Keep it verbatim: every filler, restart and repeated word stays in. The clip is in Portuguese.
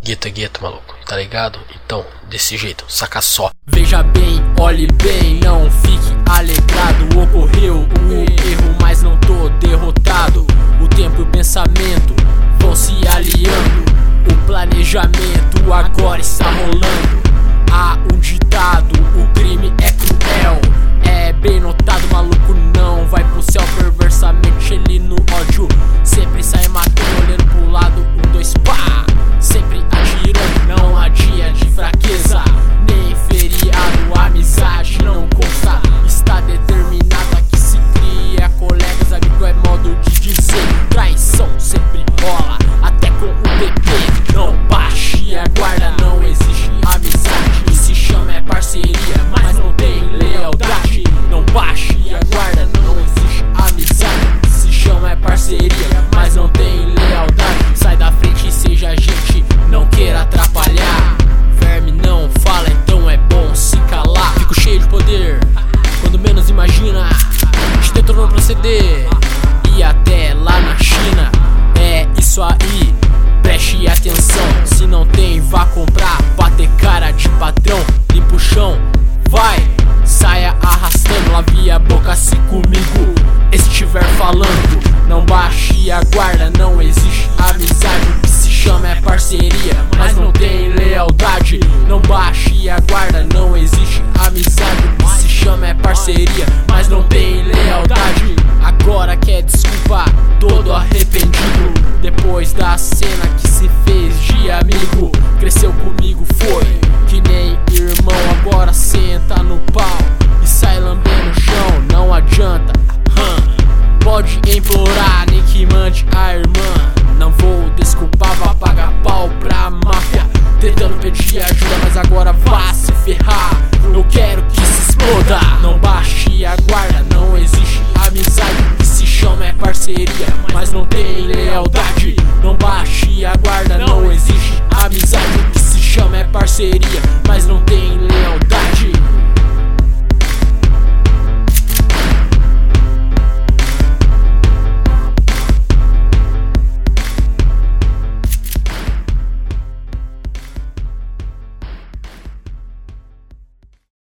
Gueto é gueto, maluco, tá ligado? Então, desse jeito, saca só. Veja bem, olhe bem, não fique alegrado. Ocorreu o erro, mas não tô derrotado. O tempo e o pensamento vão se aliando. O planejamento agora está rolando. Há um ditado, o crime é cruel. É bem notado, maluco não vai pro céu. Perversamente ele no ódio sempre sai matando, olhando pro lado, um, dois, pá. Sempre atirando, não há dia de fraqueza, nem feriado, a amizade não consta. Está determinado a que se cria colegas, amigo é modo de dizer. Traição sempre rola, até com o B P. Não baixe a guarda, não existe amizade. O que se chama é parceria, mas não tem lealdade. Não baixe a guarda, não existe amizade. O que se chama é parceria, mas não tem lealdade. Sai da frente e seja gente, não queira atrapalhar. Verme não fala, então é bom se calar. Fico cheio de poder, quando menos imagina. Te detonando proceder, e até lá na China. É isso aí, preste atenção. Se não tem, vá comprar, bater cara de patrão. Limpa o chão, vai, saia arrastando. Lave a boca se comigo estiver falando. Não baixe a guarda, não existe amizade. O que se chama é parceria, mas não tem lealdade. Não baixe a guarda, não existe amizade. O que se chama é parceria, mas não tem lealdade. Agora quer desculpa, todo arrependido. Depois da cena que se fez de amigo, cresceu comigo, foi que nem irmão. Agora senta no pau e sai lambendo o chão. Não adianta, hum. Pode implorar, nem que mande a irmã. Não vou desculpar, vá pagar pau pra máfia, tentando pedir ajuda, mas agora vá se ferrar. Eu quero que se exploda. Não baixe a guarda, não existe amizade. O que se chama é parceria, mas não tem lealdade. Não baixe a guarda, não existe amizade. O que se chama é parceria, mas não tem lealdade.